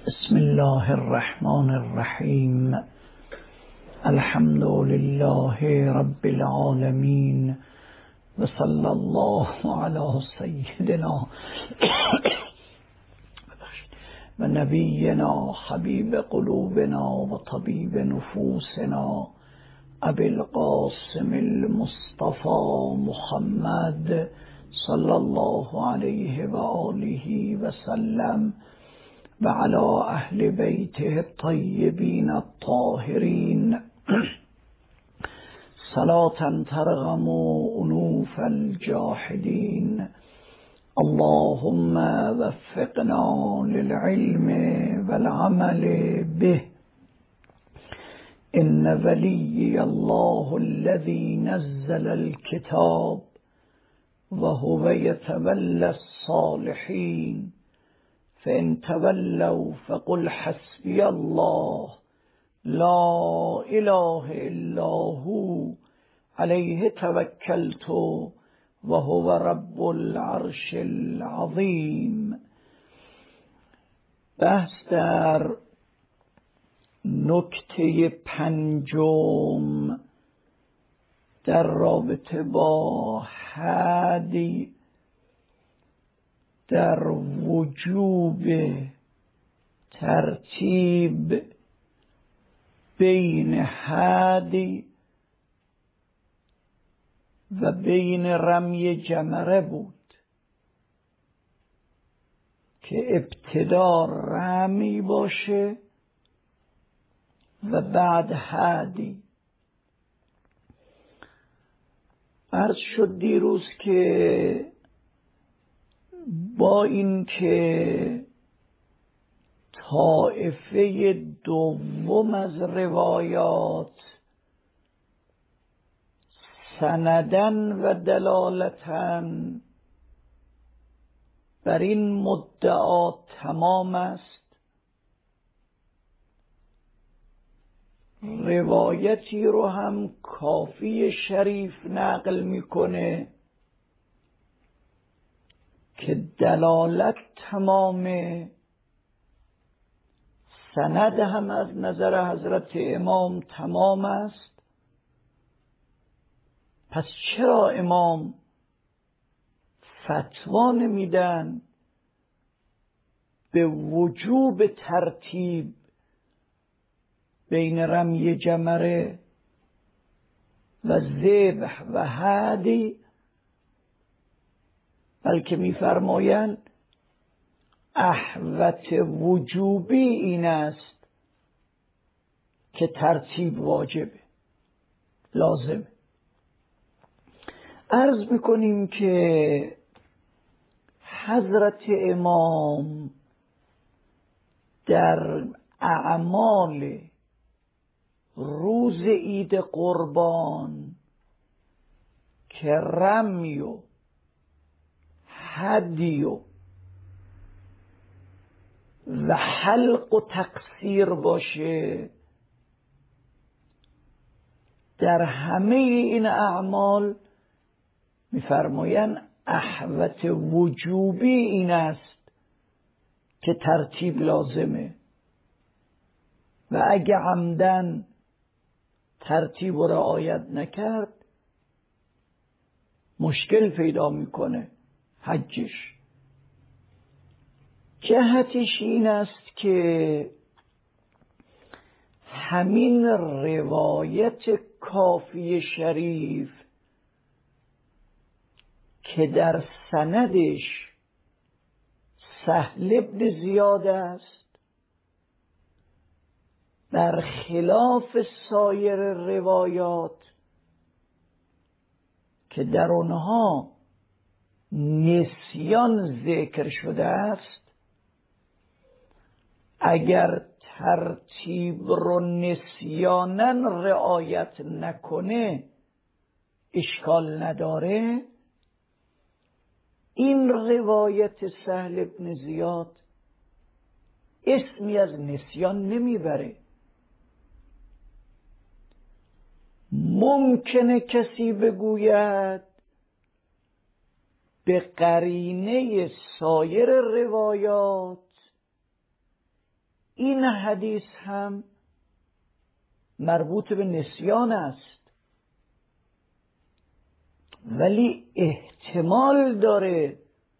بسم الله الرحمن الرحیم. الحمد لله رب العالمین و صلی الله علی سیدنا و نبینا حبیب قلوبنا و طبیب نفوسنا ابی القاسم المصطفى محمد صلی الله علیه و آله و سلم و علی اهل بیته الطیبین الطاهرین صلاة ترغم انوف الجاحدین. اللهم وفقنا للعلم والعمل به. ان ولی الله الذي نزل الكتاب وهو يتولى الصالحين فإن تولوا فقل حسبي الله لا إله إلا هو عليه توكلت وهو رب العرش العظیم. بحث در نکته پنجم در رابطه با حدی در وجوب ترتیب بین حدی و بین رمی جمره بود که ابتدا رمی باشه و بعد حدی. عرض شد دیروز که با این که طایفه دوم از روایات سندن و دلالتن بر این مدعا تمام است، روایتی رو هم کافی شریف نقل میکنه که دلالت تمامه، سند هم از نظر حضرت امام تمام است. پس چرا امام فتوا نمیدن به وجوب ترتیب بین رمی جمره و ذبح و هدی، بلکه می‌فرمایند احوط وجوبی این است که ترتیب واجبه، لازمه. عرض میکنیم که حضرت امام در اعمال روز عید قربان که رمی و هدی و حلق و تقصیر باشه، در همه این اعمال می‌فرمایند احوط وجوبی این است که ترتیب لازمه و اگه عمدن ترتیب و رعایت نکرد مشکل پیدا میکنه حجش. جهتش این است که همین روایت کافی شریف که در سندش سهل بن زیاد است، برخلاف سایر روایات که در آنها نسیان ذکر شده است، اگر ترتیب رو نسیانن رعایت نکنه اشکال نداره. این روایت سهل بن زیاد اسمی از نسیان نمیبره. ممکنه کسی بگوید به قرینه سایر روایات این حدیث هم مربوط به نسیان است، ولی احتمال داره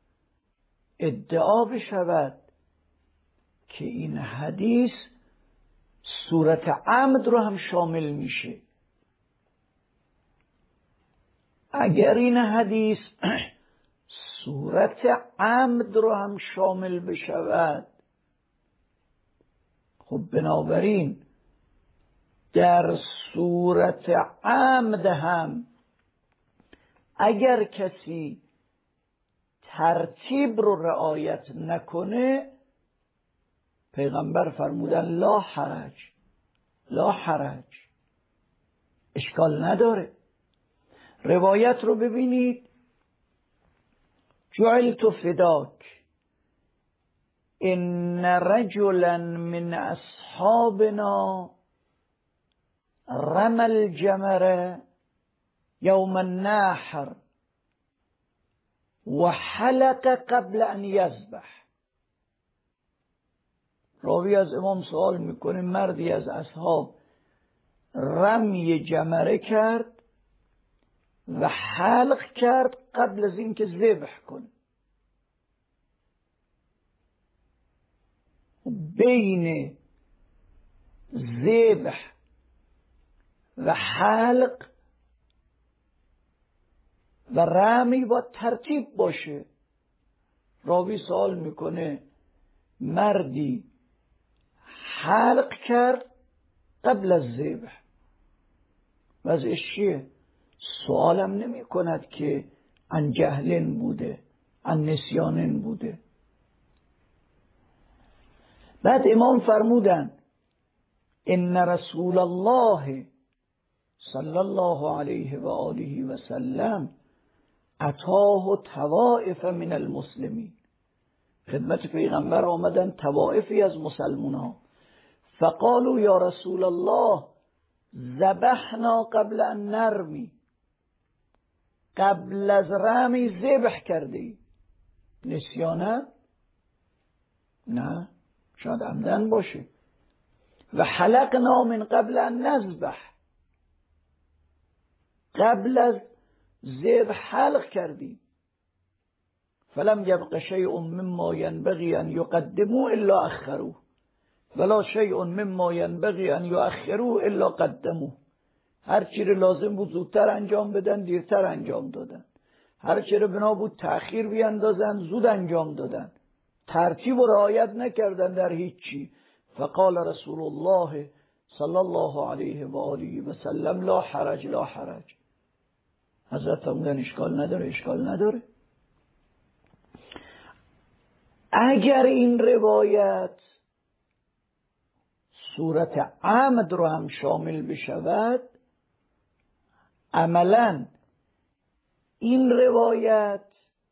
ادعا بشود که این حدیث صورت عمد رو هم شامل میشه. اگر این حدیث صورت عمد رو هم شامل بشود، خب بنابراین در صورت عمد هم اگر کسی ترتیب رو رعایت نکنه، پیغمبر فرمودن لا حرج، لا حرج، اشکال نداره. روایت رو ببینید، جعلت فداک ان رجلا من اصحابنا رمى الجمر یوم النحر و حلق قبل ان یذبح. راوی از امام سوال میکنه مردی از اصحاب رمی جمره کرد و حلق کرد قبل از اینکه ذبح کنه. بین ذبح و حلق و رمی با ترتیب باشه. راوی سوال میکنه مردی حلق کرد قبل از ذبح، وضعش چیه؟ سوالم نمی کند که عن جهلن بوده، عن نسیانن بوده. بعد امام فرمودن ان رسول الله صلی الله علیه و آله و سلم اتاه طوائف من المسلمین. خدمت پیغمبر آمدن طوائفی از مسلمان ها، فقالوا یا رسول الله ذبحنا قبل ان نرمی، قبل از رمی ذبح کردی. نسیانه؟ نه، شاید عمدن باشه. و حلقنا من قبل ان نذبح، قبل از ذبح حلق کردی. فلم یبق شیء مما ینبغی ان یقدموه الا اخروه ولا شیء مما ینبغی ان یؤخروه الا قدموه. هر چی رو لازم بود زودتر انجام بدن دیرتر انجام دادن، هر چی رو بنا بود تأخیر بیاندازن زود انجام دادن، ترتیب و رعایت نکردن در هیچ چی. فقال رسول الله صلی الله علیه و آله و سلم لا حرج، لا حرج. حضرت فرمودن اشکال نداره، اشکال نداره. اگر این روایت صورت عمد رو هم شامل بشود، عملاً این روایت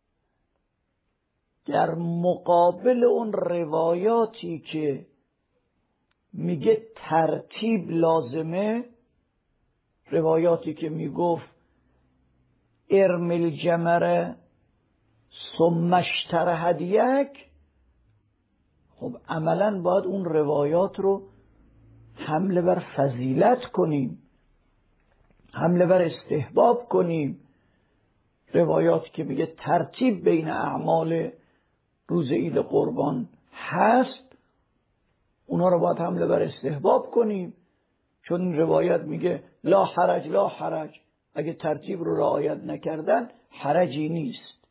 در مقابل اون روایاتی که میگه ترتیب لازمه، روایاتی که میگفت ارمل جمره ثم اشتر هدیک، خب عملاً باید اون روایات رو حمله بر فضیلت کنیم، حمله بر استحباب کنیم. روایاتی که میگه ترتیب بین اعمال روز عید قربان هست، اونا رو باید حمله بر استحباب کنیم، چون این روایت میگه لا حرج، لا حرج. اگه ترتیب رو رعایت نکردن حرجی نیست.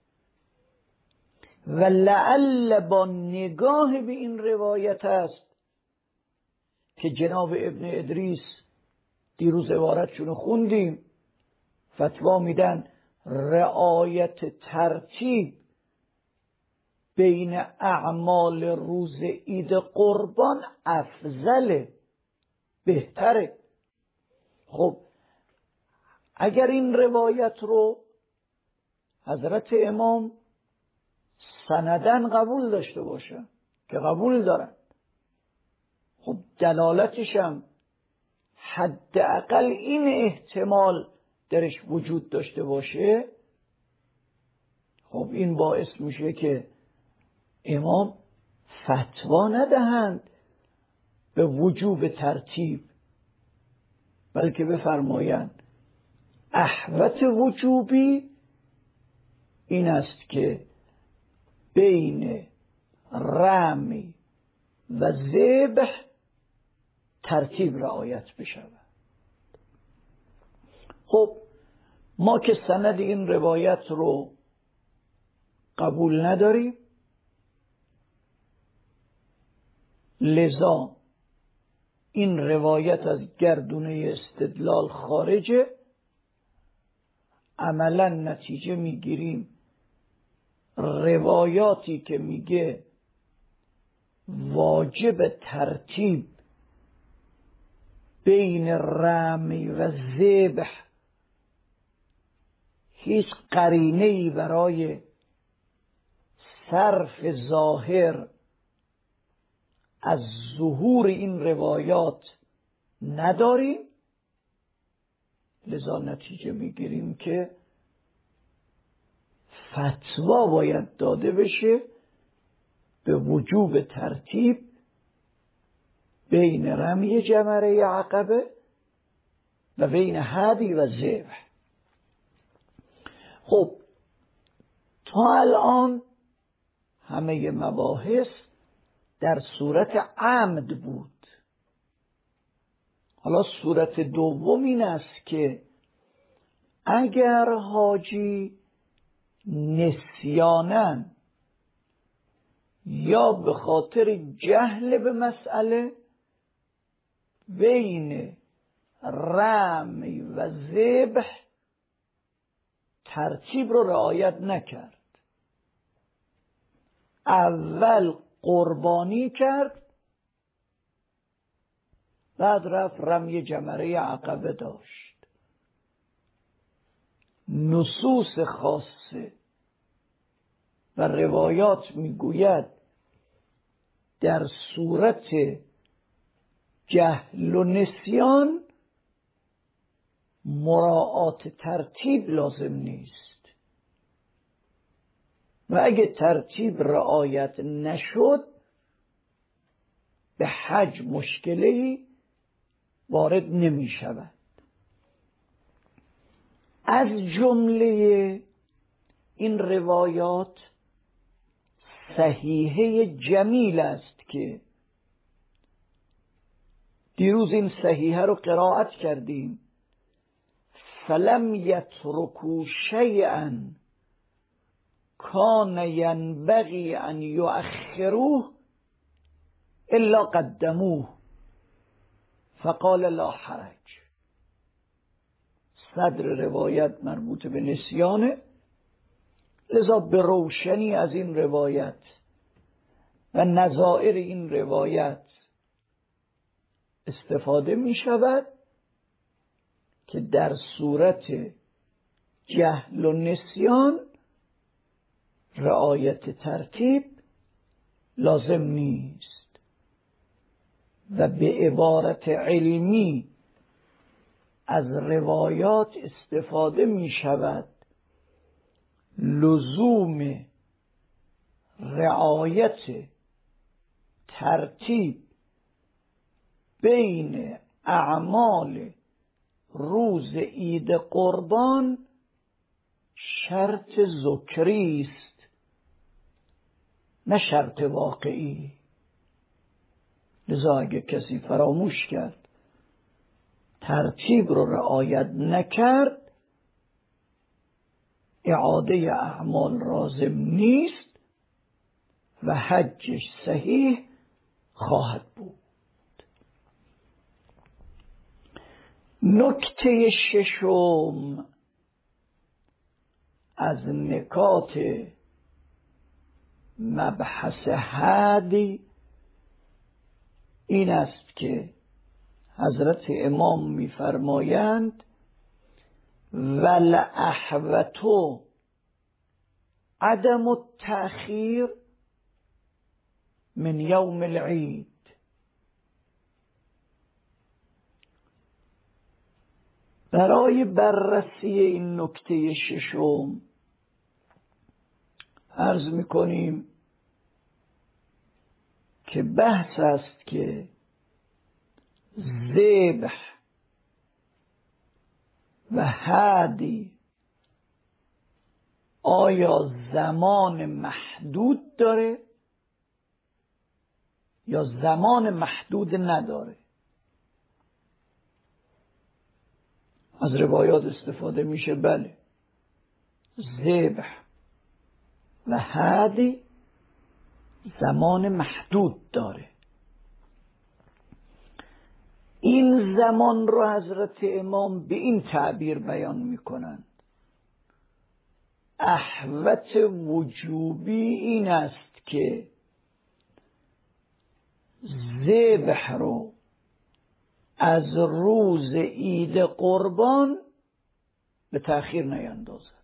و لعل با نگاه به این روایت است که جناب ابن ادریس دیروز عبارتشون خوندیم، فتوا میدن رعایت ترتیب بین اعمال روز عید قربان افضله، بهتره. خب اگر این روایت رو حضرت امام سندن قبول داشته باشه که قبول دارن، خب دلالتش هم حداقل این احتمال درش وجود داشته باشه، خب این باعث میشه که امام فتوا ندهند به وجوب ترتیب، بلکه بفرمایند احوط وجوبی این است که بین رمی و ذبح ترتیب رعایت بشود. خب ما که سند این روایت رو قبول نداریم، لذا این روایت از گردونه استدلال خارجه. عملا نتیجه میگیریم روایاتی که میگه واجب ترتیب بین رمی و ذبح هیچ قرینه‌ای برای صرف ظاهر از ظهور این روایات نداریم، لذا نتیجه میگیریم که فتوا باید داده بشه به وجوب ترتیب بین رمی جمره عقبه و بین هدی و ذبح. خب تا الان همه مباحث در صورت عمد بود. حالا صورت دوم این است که اگر حاجی نسیاناً یا به خاطر جهل به مسئله بین رمی و ذبح ترتیب رو رعایت نکرد، اول قربانی کرد بعد رفت رمی جمره عقبه داشت، نصوص خاصه و روایات میگوید در صورت جهل و نسیان مراعات ترتیب لازم نیست و اگه ترتیب رعایت نشد به حج مشکلی وارد نمی شود. از جمله این روایات صحیحه جمیل است که دیروز این صحیحه رو قرائت کردیم. فلم یترکوا شیئا کان ینبغی ان یؤخروه الا قدموه فقال لا حرج. صدر روایت مربوط به نسیانه، لذا به روشنی از این روایت و نظائر این روایت استفاده می شود که در صورت جهل و نسیان رعایت ترتیب لازم نیست و به عبارت علمی از روایات استفاده می شود لزوم رعایت ترتیب بین اعمال روز عید قربان شرط ذکری است نه شرط واقعی. لذا اگه کسی فراموش کرد ترتیب رو رعایت نکرد اعاده اعمال لازم نیست و حجش صحیح خواهد بود. نکته ششم از نکات مبحث هدی این است که حضرت امام می‌فرمایند والاحوط عدم التأخیر من یوم العید. برای بررسی این نکته ششم عرض می‌کنیم که بحث است که ذبح و هدی آیا زمان محدود داره یا زمان محدود نداره؟ از روایات استفاده میشه بله، ذبح و هدی زمان محدود داره. این زمان رو حضرت امام به این تعبیر بیان میکنند: احوط وجوبی این است که ذبح رو از روز عید قربان به تأخیر نیندازد،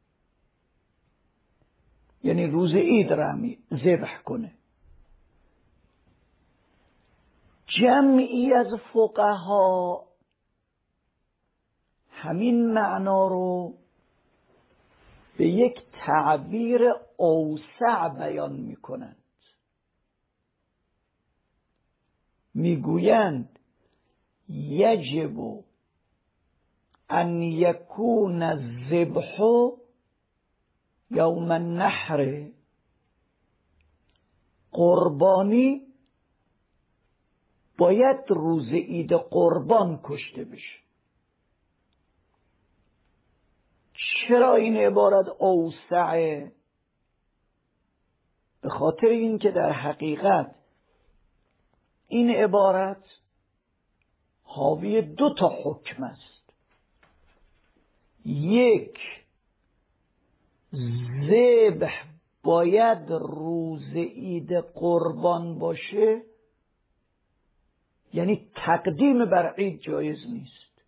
یعنی روز عید را ذبح کنه. جمعی از فقها همین معنا رو به یک تعبیر اوسع بیان میکنند. میگویند یجب ان یکون الذبح یوم النحر، قربانی باید روز عید قربان کشته بشه. چرا این عبارت اوسعه؟ به خاطر اینکه در حقیقت این عبارت حاوی 2 حکم است. یک، ذبح باید روز عید قربان باشه، یعنی تقدیم بر عید جایز نیست.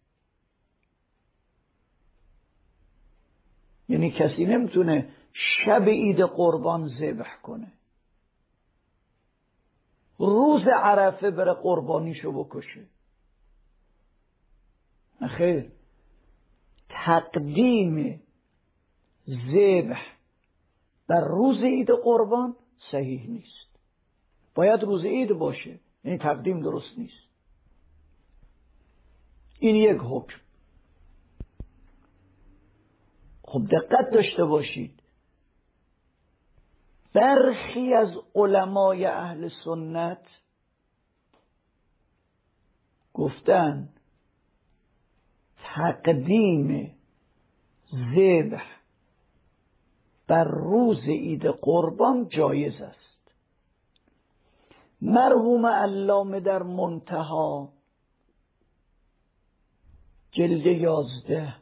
یعنی کسی نمیتونه شب عید قربان ذبح کنه، روز عرفه بره قربانیشو بکشه. نخیر، تقدیم ذبح بر روز عید قربان صحیح نیست. باید روز عید باشه، یعنی تقدیم درست نیست. این یک حکم. خب دقت داشته باشید، برخی از علمای اهل سنت گفتن تقدیم ذبح بر روز عید قربان جایز است. مرحوم علامه در منتهی جلد 11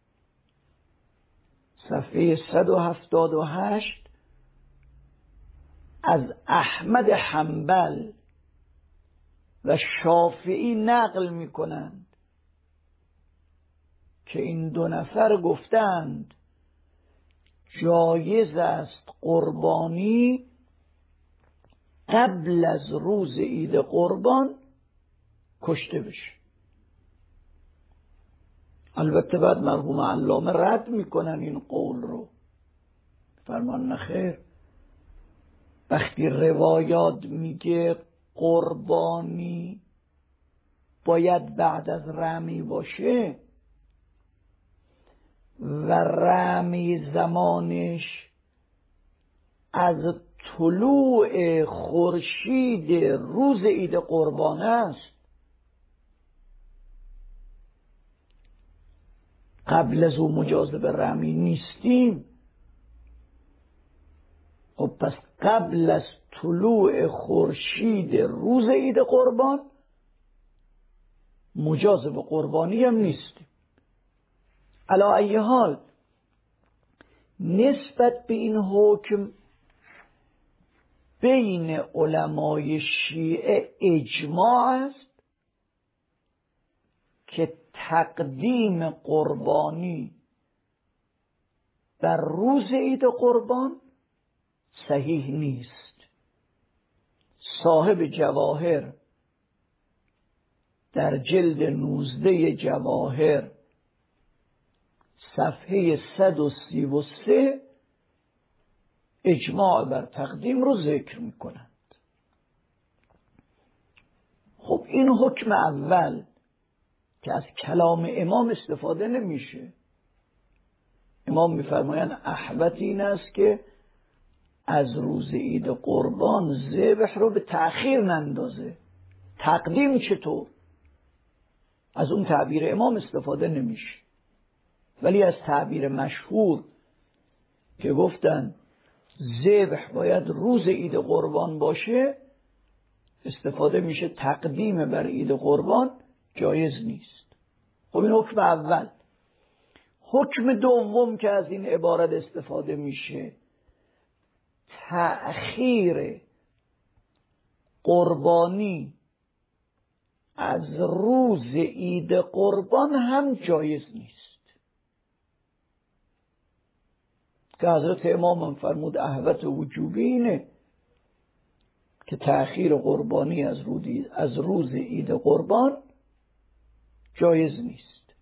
صفحه 178 از احمد حنبل و شافعی نقل می کنند که این 2 نفر گفتند جایز است قربانی قبل از روز عید قربان کشته بشه. البته بعد مرحوم علامه رد میکنن این قول رو، فرمان نخیر، وقتی روایات میگه قربانی باید بعد از رمی باشه و رمی زمانش از طلوع خورشید روز عید قربان است، قبل از اون مجاز به رمی نیستیم. خب پس قبل از طلوع خورشید روز عید قربان مجاز به قربانی هم نیستیم. علی ای حال نسبت به این حکم بین علمای شیعه اجماع است که تقدیم قربانی بر روز عید قربان صحیح نیست. صاحب جواهر در جلد 19 جواهر صفحه 133 اجماع بر تقدیم رو ذکر می کنند. خب این حکم اول که از کلام امام استفاده نمیشه. امام میفرمایند احوط این است که از روز عید قربان ذبح رو به تأخیر نندازه. تقدیم چطور؟ از اون تعبیر امام استفاده نمیشه، ولی از تعبیر مشهور که گفتن ذبح باید روز عید قربان باشه استفاده میشه. تقدیم بر عید قربان جایز نیست. خب این حکم اول. حکم دوم که از این عبارت استفاده میشه، تأخیر قربانی از روز عید قربان هم جایز نیست، که حضرت امام هم فرمود احوط وجوبی اینه که تأخیر قربانی از روز عید قربان جایز نیست.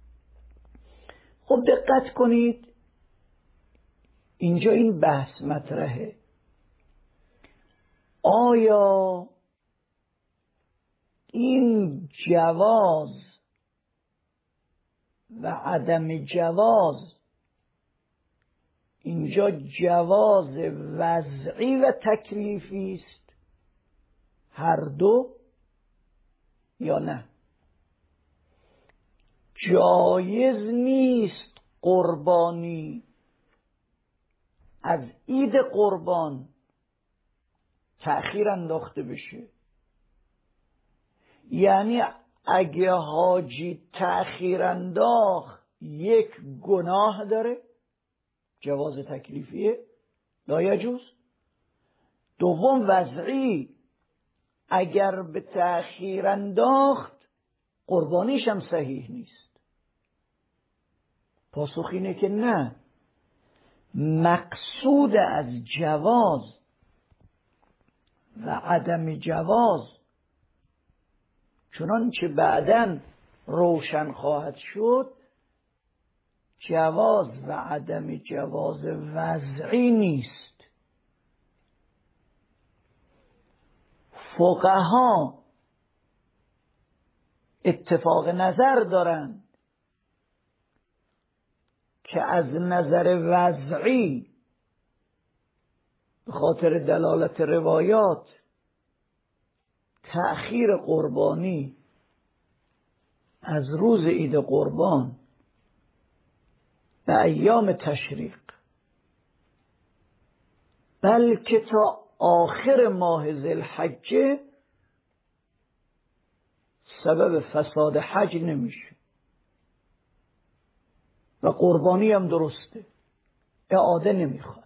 خب دقت کنید، اینجا این بحث مطرحه، آیا این جواز و عدم جواز اینجا جواز وضعی و تکلیفی است هر دو یا نه؟ جایز نیست قربانی از عید قربان تأخیر انداخته بشه. یعنی اگه حاجی تأخیر انداخت یک گناه داره، جواز تکلیفیه، لا یجوز. دوم وضعی، اگر به تأخیر انداخت قربانیش هم صحیح نیست. پاسخ اینه که نه، مقصود از جواز و عدم جواز چنانچه بعداً روشن خواهد شد، جواز و عدم جواز وضعی نیست. فقها اتفاق نظر دارند که از نظر وضعی به خاطر دلالت روایات تأخیر قربانی از روز عید قربان به ایام تشریق بلکه تا آخر ماه ذوالحجه سبب فساد حج نمیشه و قربانی هم درسته، اعاده نمیخواد.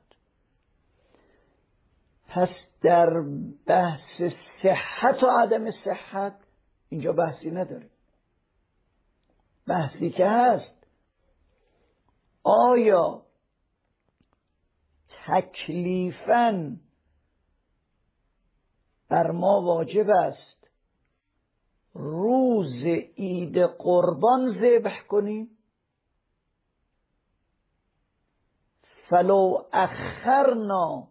پس در بحث صحت و عدم صحت اینجا بحثی نداره. بحثی که هست آیا تکلیفاً بر ما واجب است روز عید قربان ذبح کنیم؟ فلو اخرنا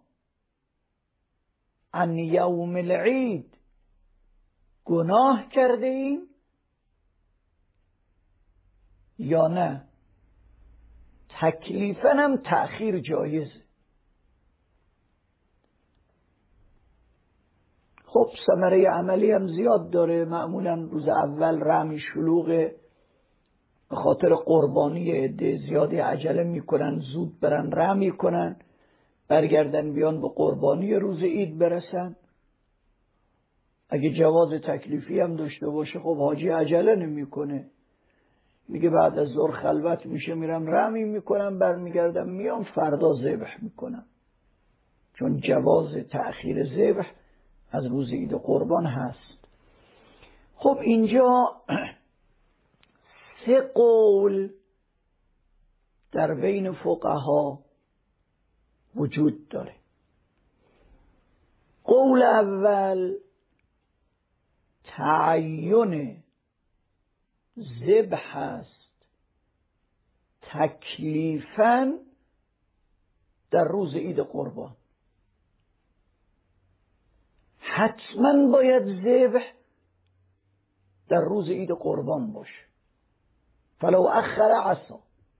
عن یوم العید گناه کرده ایم یا نه؟ تکلیفاً هم تأخیر جایزه. خب ثمره عملی هم زیاد داره. معمولا روز اول رمی شلوغه، به خاطر قربانی عده زیادی عجله میکنن زود برن رمی کنن، برگردن بیان به قربانی روز عید برسن. اگه جواز تکلیفی هم داشته باشه خب حاجی عجله نمیکنه، میگه بعد از ظهر خلوت میشه میرم رمی میکنم برمیگردم میام فردا ذبح میکنم، چون جواز تأخیر ذبح از روز عید قربان هست. خب اینجا سه قول در بین فقها وجود داره. قول اول تعین ذبح است تکلیفاً در روز عید قربان، حتما باید ذبح در روز عید قربان باشه. فلو اخر عصا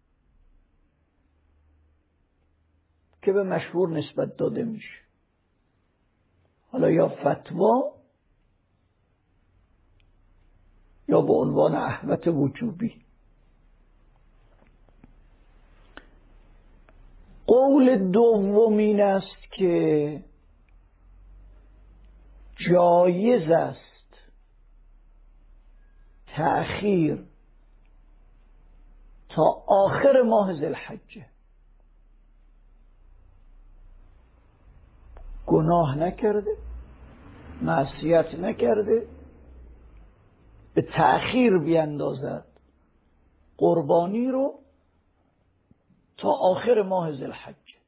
که به مشهور نسبت داده میشه، حالا یا فتوا یا به عنوان احوط وجوبی. قول دوم این است که جایز است تأخیر تا آخر ماه ذوالحجه. گناه نکرده، معصیت نکرده، به تأخیر بیندازد قربانی رو تا آخر ماه ذوالحجه.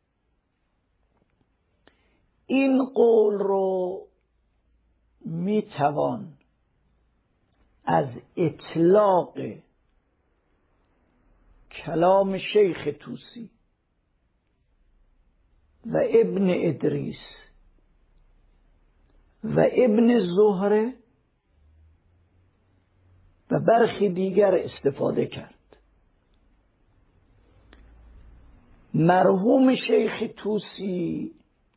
این قول رو میتوان از اطلاق کلام شیخ طوسی و ابن ادریس و ابن زهره و برخی دیگر استفاده کرد. مرحوم شیخ طوسی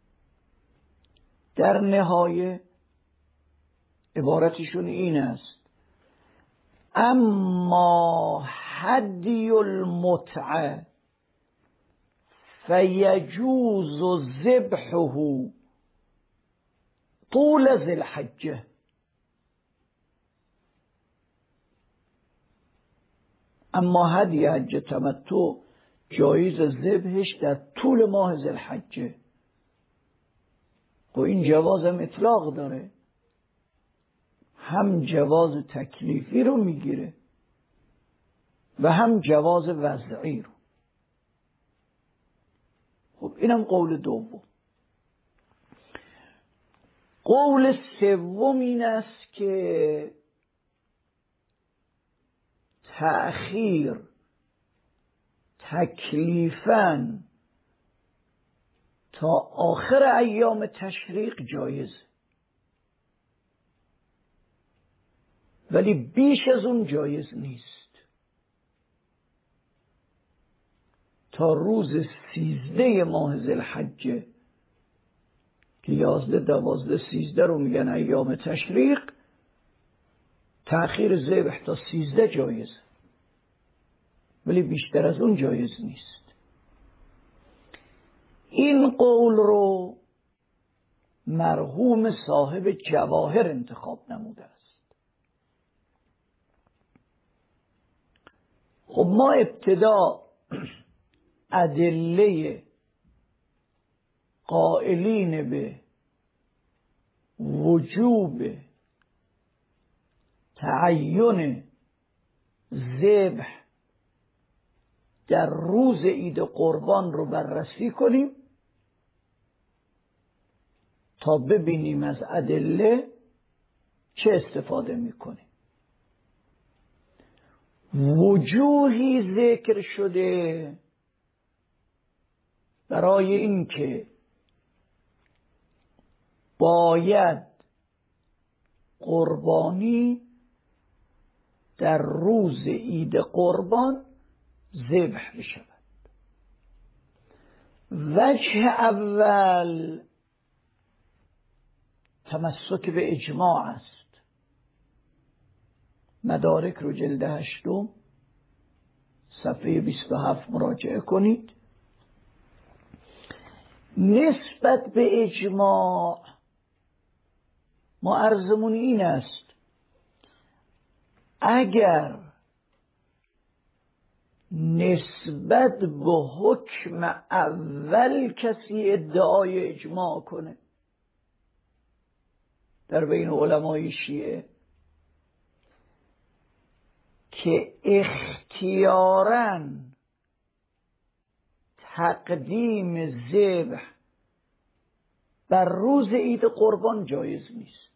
در نهایه عبارتشون این است: اما هدی المتعه فیجوز ذبحه طول ذوالحجه. اما هدی حج تمتع جایز ذبحش در طول ماه ذوالحجه. و این جواز هم اطلاق داره، هم جواز تکلیفی رو میگیره و هم جواز وضعی رو. خب اینم قول دوم. قول سوم این است که تأخیر تکلیفاً تا آخر ایام تشریق جایز، ولی بیش از اون جایز نیست. تا روز 13 ماه ذوالحجه که 11 12 13 رو میگن ایام تشریق، تأخیر ذبح تا 13 جایز، ولی بیشتر از اون جایز نیست. این قول رو مرحوم صاحب جواهر انتخاب نموده است. خب ما ابتدا ادله قائلین به وجوب تعین ذبح در روز عید قربان رو بررسی کنیم تا ببینیم از ادله چه استفاده میکنیم. وجوهی ذکر شده برای اینکه باید قربانی در روز عید قربان ذبح بشود. وجه اول تمسک به اجماع است. مدارک رو جلد 8 صفحه 27 مراجعه کنید. نسبت به اجماع ما عرضمون این است: اگر نسبت به حکم اول کسی ادعای اجماع کنه در بین علمای شیعه که اختیاراً تقدیم ذبح بر روز عید قربان جایز نیست،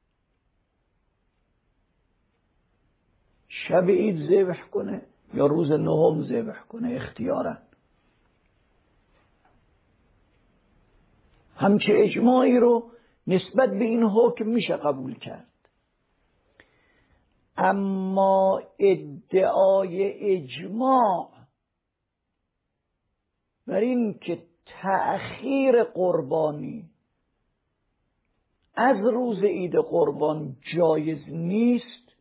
شب عید ذبح کنه یا روز نهم ذبح کنه اختیاراً، همچه اجماعی رو نسبت به این حکم میشه قبول کرد. اما ادعای اجماع بر این که تأخیر قربانی از روز عید قربان جایز نیست،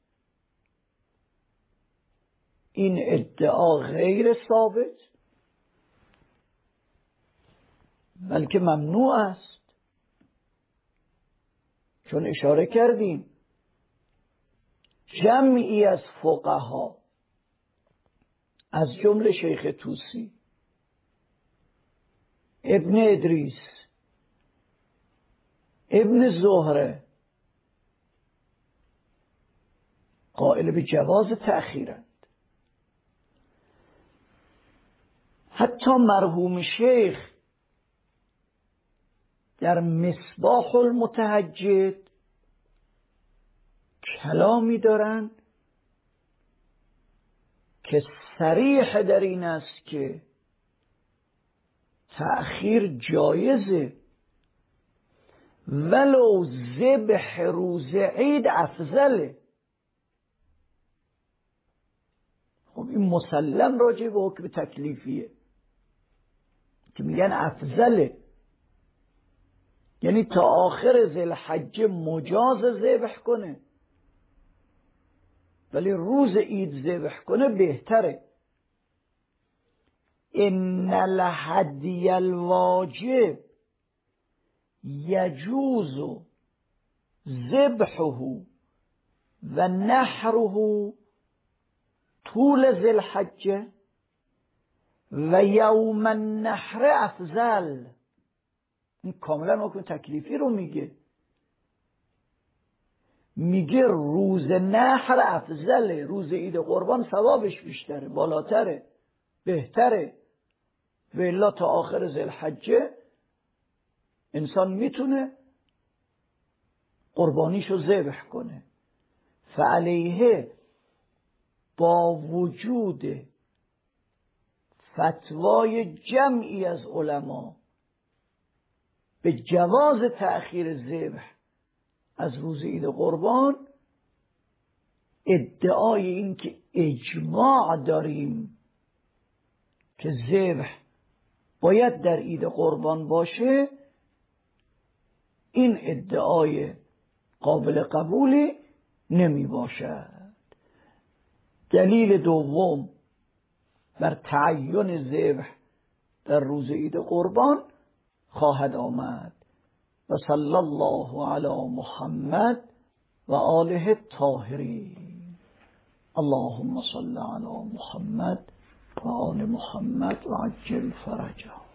این ادعا غیر ثابت بلکه ممنوع است. چون اشاره کردیم جمعی از فقها از جمله شیخ طوسی، ابن ادریس، ابن زهره قائل به جواز تأخیرند. حتی مرحوم شیخ در مصباح المتهجد کلامی دارند که صریح در این است که تأخیر جایزه، ولو ذبح روز عید افضله. خب این مسلم راجع به حکم تکلیفیه که میگن افضله، یعنی تا آخر ذوالحجه مجاز ذبح کنه، ولی روز عید ذبح کنه بهتره. ان الهدی الواجب یجوز ذبحه و نحره طول ذوالحجه و یوم النحر افضل. این کاملا حکم تکلیفی رو میگه روز نحر افضله، روز عید قربان ثوابش بیشتره، بالاتره، بهتره. و الا تا آخر ذوالحجه انسان میتونه قربانیشو ذبح کنه. فعلیه با وجود فتوای جمعی از علما به جواز تأخیر ذبح از روز عید قربان، ادعای این که اجماع داریم که ذبح باید در عید قربان باشه، این ادعای قابل قبولی نمی باشد. دلیل دوم بر تعین ذبح در روز عید قربان خواهد آمد. و صلی الله علی محمد و آله الطاهرین. اللهم صل علی محمد و آل محمد و عجل فرجهم.